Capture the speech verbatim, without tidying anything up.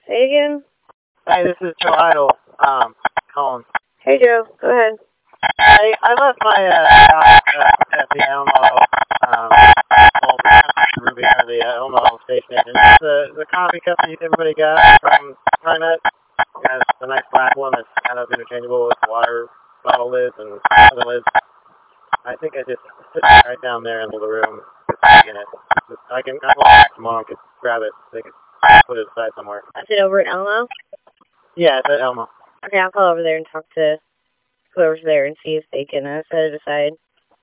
Say again? Hey, this is Joe Idle, um, calling. Hey, Joe. Go ahead. I, I left my, uh, house at, at the Elmo, um, well, Ruby, or the uh, Elmo station. And it's the, the coffee cup that everybody got from Trinut. Got a nice black one that's kind of interchangeable with water bottle lids and other lids. I think I just sit right down there in the room. In it. I can, I'll go back tomorrow and could grab it. They could put it aside somewhere. Is it over at Elmo? Yeah, it's at Elmo. Okay, I'll call over there and talk to whoever's there and see if they can uh, set it aside.